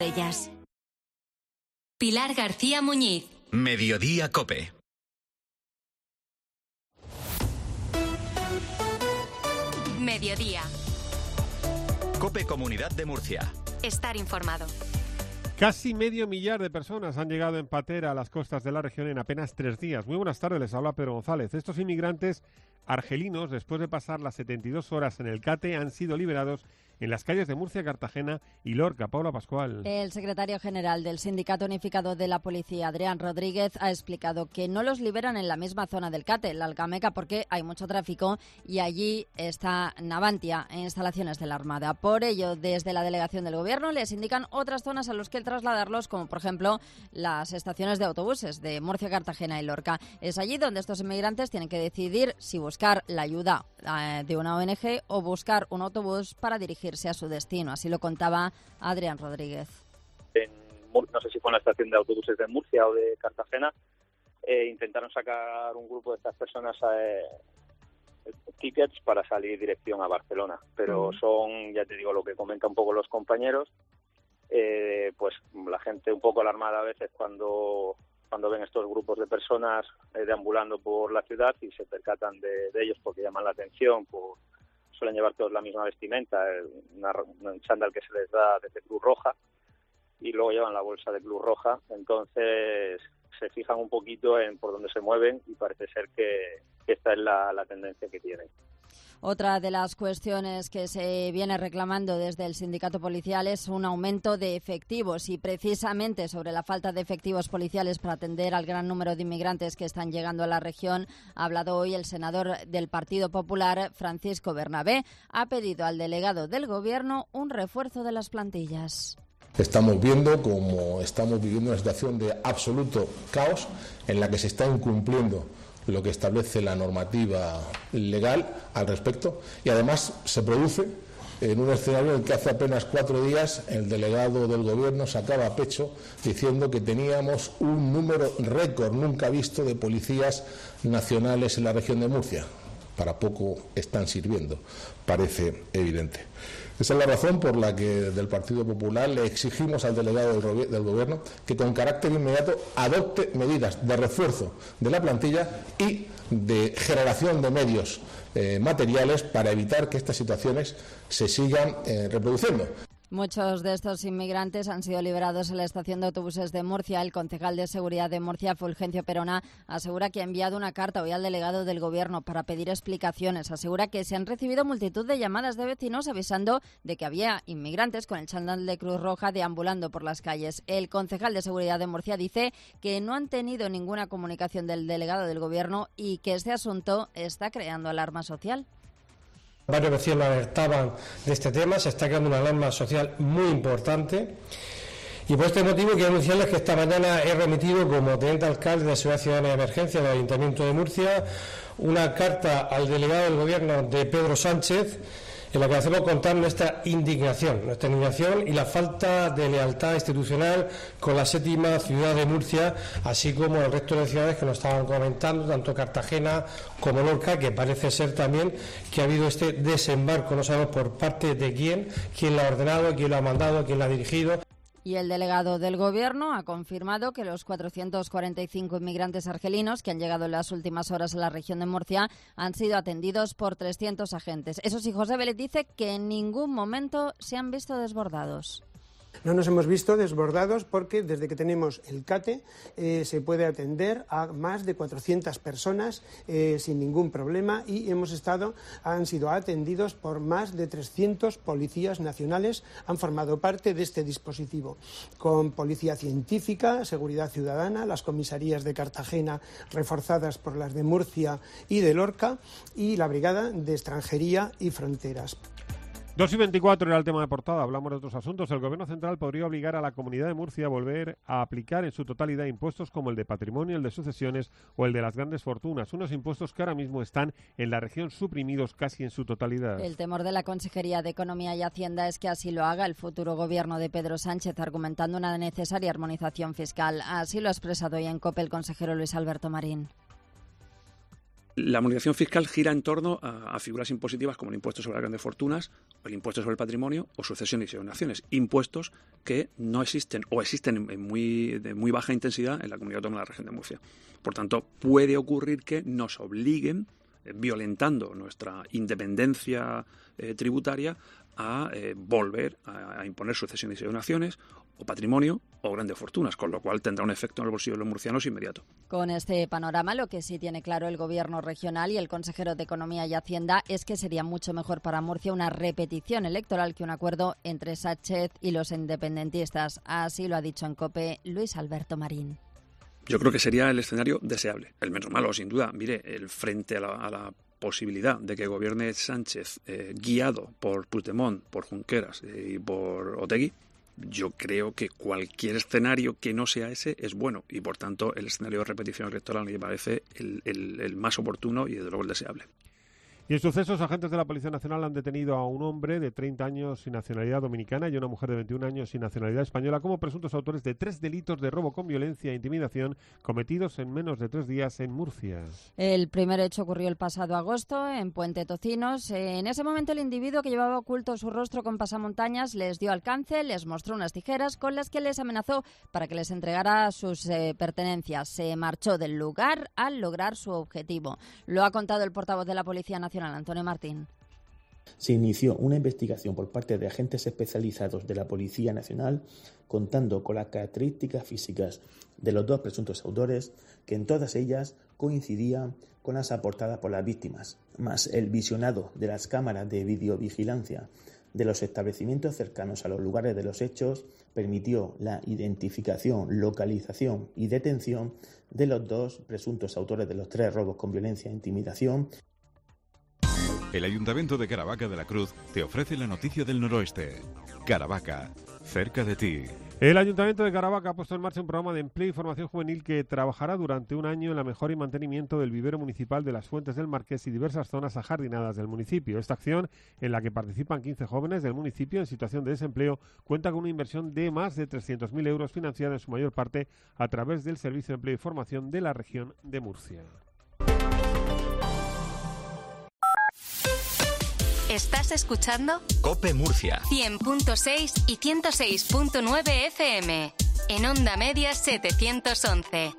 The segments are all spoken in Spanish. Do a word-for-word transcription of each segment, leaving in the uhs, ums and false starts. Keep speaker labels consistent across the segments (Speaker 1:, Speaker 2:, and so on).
Speaker 1: Ellas. Pilar García Muñiz.
Speaker 2: Mediodía Cope.
Speaker 1: Mediodía.
Speaker 2: Cope Comunidad de Murcia.
Speaker 1: Estar informado.
Speaker 3: Casi medio millar de personas han llegado en patera a las costas de la región en apenas tres días. Muy buenas tardes, les habla Pedro González. Estos inmigrantes argelinos, después de pasar las setenta y dos horas en el CATE, han sido liberados en las calles de Murcia, Cartagena y Lorca. Paula Pascual.
Speaker 4: El secretario general del Sindicato Unificado de la Policía, Adrián Rodríguez, ha explicado que no los liberan en la misma zona del CATE, la Alcameca, porque hay mucho tráfico y allí está Navantia, instalaciones de la Armada. Por ello, desde la delegación del Gobierno les indican otras zonas a las que trasladarlos, como por ejemplo las estaciones de autobuses de Murcia, Cartagena y Lorca. Es allí donde estos inmigrantes tienen que decidir si buscar la ayuda eh, de una O N G o buscar un autobús para dirigirse a su destino. Así lo contaba Adrián Rodríguez.
Speaker 5: En, no sé si fue en la estación de autobuses de Murcia o de Cartagena, eh, intentaron sacar un grupo de estas personas eh, tickets para salir dirección a Barcelona, pero mm. son, ya te digo, lo que comentan un poco los compañeros, eh, pues la gente un poco alarmada a veces cuando cuando ven estos grupos de personas eh, deambulando por la ciudad y se percatan de, de ellos porque llaman la atención, por suelen llevar todos la misma vestimenta, una, un chándal que se les da desde Cruz Roja y luego llevan la bolsa de Cruz Roja, entonces se fijan un poquito en por dónde se mueven y parece ser que, que esta es la, la tendencia que tienen.
Speaker 4: Otra de las cuestiones que se viene reclamando desde el sindicato policial es un aumento de efectivos y precisamente sobre la falta de efectivos policiales para atender al gran número de inmigrantes que están llegando a la región ha hablado hoy el senador del Partido Popular, Francisco Bernabé. Ha pedido al delegado del Gobierno un refuerzo de las plantillas.
Speaker 6: Estamos viendo como estamos viviendo una situación de absoluto caos en la que se está incumpliendo lo que establece la normativa legal al respecto y además se produce en un escenario en el que hace apenas cuatro días el delegado del Gobierno sacaba a pecho diciendo que teníamos un número récord nunca visto de policías nacionales en la región de Murcia. Para poco están sirviendo, parece evidente. Esa es la razón por la que desde el Partido Popular le exigimos al delegado del, del Gobierno que con carácter inmediato adopte medidas de refuerzo de la plantilla y de generación de medios eh, materiales para evitar que estas situaciones se sigan eh, reproduciendo.
Speaker 4: Muchos de estos inmigrantes han sido liberados en la estación de autobuses de Murcia. El concejal de Seguridad de Murcia, Fulgencio Perona, asegura que ha enviado una carta hoy al delegado del Gobierno para pedir explicaciones. Asegura que se han recibido multitud de llamadas de vecinos avisando de que había inmigrantes con el chándal de Cruz Roja deambulando por las calles. El concejal de Seguridad de Murcia dice que no han tenido ninguna comunicación del delegado del Gobierno y que este asunto está creando alarma social.
Speaker 7: Varios vecinos alertaban de este tema, se está creando una alarma social muy importante y por este motivo quiero anunciarles que esta mañana he remitido como teniente alcalde de Seguridad Ciudadana y Emergencia del Ayuntamiento de Murcia una carta al delegado del Gobierno de Pedro Sánchez en la que hacemos contar nuestra indignación, nuestra indignación y la falta de lealtad institucional con la séptima ciudad de Murcia, así como el resto de ciudades que nos estaban comentando, tanto Cartagena como Lorca, que parece ser también que ha habido este desembarco, no sabemos por parte de quién, quién lo ha ordenado, quién lo ha mandado, quién lo ha dirigido.
Speaker 4: Y el delegado del Gobierno ha confirmado que los cuatrocientos cuarenta y cinco inmigrantes argelinos que han llegado en las últimas horas a la región de Murcia han sido atendidos por trescientos agentes. Eso sí, José Vélez dice que en ningún momento se han visto desbordados.
Speaker 8: No nos hemos visto desbordados porque desde que tenemos el CATE eh, se puede atender a más de cuatrocientas personas eh, sin ningún problema y hemos estado, han sido atendidos por más de trescientos policías nacionales, han formado parte de este dispositivo, con policía científica, seguridad ciudadana, las comisarías de Cartagena reforzadas por las de Murcia y de Lorca y la brigada de extranjería y fronteras.
Speaker 3: dos y veinticuatro era el tema de portada. Hablamos de otros asuntos. El Gobierno Central podría obligar a la Comunidad de Murcia a volver a aplicar en su totalidad impuestos como el de patrimonio, el de sucesiones o el de las grandes fortunas. Unos impuestos que ahora mismo están en la región suprimidos casi en su totalidad.
Speaker 4: El temor de la Consejería de Economía y Hacienda es que así lo haga el futuro Gobierno de Pedro Sánchez, argumentando una necesaria armonización fiscal. Así lo ha expresado hoy en COPE el consejero Luis Alberto Marín.
Speaker 9: La armonización fiscal gira en torno a, a figuras impositivas como el impuesto sobre las grandes fortunas, o el impuesto sobre el patrimonio o sucesiones y donaciones, impuestos que no existen o existen en muy, de muy baja intensidad en la comunidad autónoma de la región de Murcia. Por tanto, puede ocurrir que nos obliguen, eh, violentando nuestra independencia eh, tributaria, a eh, volver a, a imponer sucesiones y donaciones o patrimonio o grandes fortunas, con lo cual tendrá un efecto en el bolsillo de los murcianos inmediato.
Speaker 4: Con este panorama, lo que sí tiene claro el Gobierno regional y el consejero de Economía y Hacienda es que sería mucho mejor para Murcia una repetición electoral que un acuerdo entre Sánchez y los independentistas. Así lo ha dicho en COPE Luis Alberto Marín.
Speaker 9: Yo creo que sería el escenario deseable. El menos malo, sin duda. Mire, el frente a la, a la posibilidad de que gobierne Sánchez eh, guiado por Puigdemont, por Junqueras eh, y por Otegi, yo creo que cualquier escenario que no sea ese es bueno y, por tanto, el escenario de repetición electoral me parece el, el, el más oportuno y, desde luego, el deseable.
Speaker 3: Y en sucesos, agentes de la Policía Nacional han detenido a un hombre de treinta años sin nacionalidad dominicana y a una mujer de veintiún años sin nacionalidad española como presuntos autores de tres delitos de robo con violencia e intimidación cometidos en menos de tres días en Murcia.
Speaker 4: El primer hecho ocurrió el pasado agosto en Puente Tocinos. En ese momento el individuo que llevaba oculto su rostro con pasamontañas les dio alcance, les mostró unas tijeras con las que les amenazó para que les entregara sus eh, pertenencias. Se marchó del lugar al lograr su objetivo. Lo ha contado el portavoz de la Policía Nacional, Antonio Martín.
Speaker 10: Se inició una investigación por parte de agentes especializados de la Policía Nacional contando con las características físicas de los dos presuntos autores, que en todas ellas coincidían con las aportadas por las víctimas, más el visionado de las cámaras de videovigilancia de los establecimientos cercanos a los lugares de los hechos permitió la identificación, localización y detención de los dos presuntos autores de los tres robos con violencia e intimidación.
Speaker 11: El Ayuntamiento de Caravaca de la Cruz te ofrece la noticia del noroeste. Caravaca, cerca de ti.
Speaker 3: El Ayuntamiento de Caravaca ha puesto en marcha un programa de empleo y formación juvenil que trabajará durante un año en la mejora y mantenimiento del vivero municipal de las Fuentes del Marqués y diversas zonas ajardinadas del municipio. Esta acción, en la que participan quince jóvenes del municipio en situación de desempleo, cuenta con una inversión de más de trescientos mil euros financiada en su mayor parte a través del Servicio de Empleo y Formación de la región de Murcia.
Speaker 1: ¿Estás escuchando?
Speaker 2: COPE Murcia.
Speaker 1: cien punto seis y ciento seis punto nueve F M. En onda media setecientos once.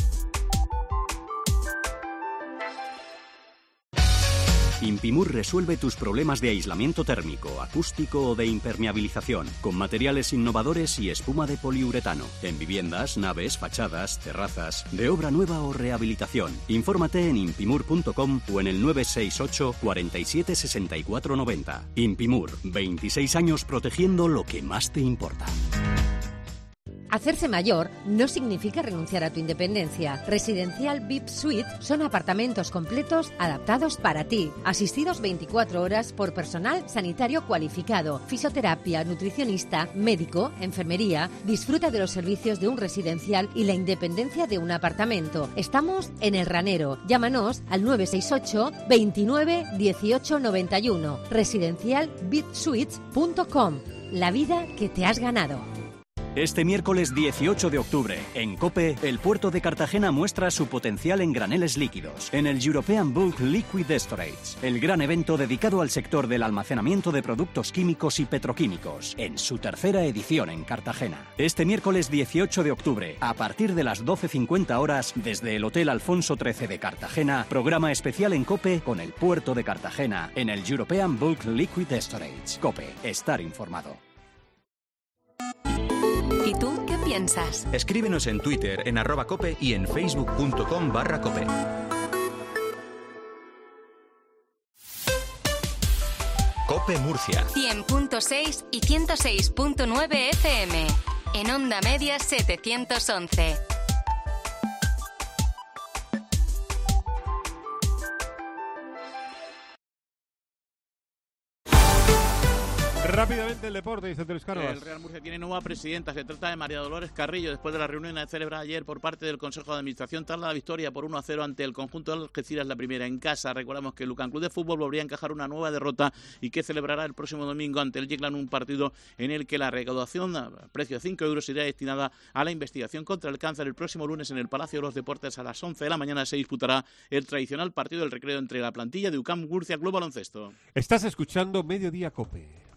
Speaker 12: Impimur resuelve tus problemas de aislamiento térmico, acústico o de impermeabilización, con materiales innovadores y espuma de poliuretano, en viviendas, naves, fachadas, terrazas, de obra nueva o rehabilitación. Infórmate en impimur punto com o en el nueve seis ocho, cuarenta y siete, sesenta y cuatro noventa. Impimur, veintiséis años protegiendo lo que más te importa.
Speaker 13: Hacerse mayor no significa renunciar a tu independencia. Residencial V I P Suite son apartamentos completos adaptados para ti, asistidos veinticuatro horas por personal sanitario cualificado, fisioterapia, nutricionista, médico, enfermería. Disfruta de los servicios de un residencial y la independencia de un apartamento. Estamos en El Ranero. Llámanos al nueve seis ocho, veintinueve, dieciocho noventa y uno. residencial v i p suites punto com. La vida que te has ganado.
Speaker 12: Este miércoles dieciocho de octubre, en COPE, el puerto de Cartagena muestra su potencial en graneles líquidos, en el European Bulk Liquid Storage, el gran evento dedicado al sector del almacenamiento de productos químicos y petroquímicos, en su tercera edición en Cartagena. Este miércoles dieciocho de octubre, a partir de las doce cincuenta horas, desde el Hotel Alfonso trece de Cartagena, programa especial en COPE con el puerto de Cartagena, en el European Bulk Liquid Storage. COPE, estar informado.
Speaker 1: ¿Y tú qué piensas?
Speaker 2: Escríbenos en Twitter, en arroba cope y en facebook punto com barra cope. COPE Murcia.
Speaker 1: cien punto seis y ciento seis punto nueve F M. En onda media setecientos once.
Speaker 3: Rápidamente el deporte, dice Luis Cánovas.
Speaker 14: El Real Murcia tiene nueva presidenta. Se trata de María Dolores Carrillo, después de la reunión celebrada ayer por parte del Consejo de Administración tras la victoria por uno a cero ante el conjunto de Algeciras, la primera en casa. Recordamos que el Lucan Club de Fútbol volvería a encajar una nueva derrota y que celebrará el próximo domingo ante el Yeclan un partido en el que la recaudación a precio de cinco euros irá destinada a la investigación contra el cáncer. El próximo lunes en el Palacio de los Deportes a las once de la mañana se disputará el tradicional partido del recreo entre la plantilla de U C A M Murcia Club Baloncesto.
Speaker 3: Estás escuchando Mediodía COPE.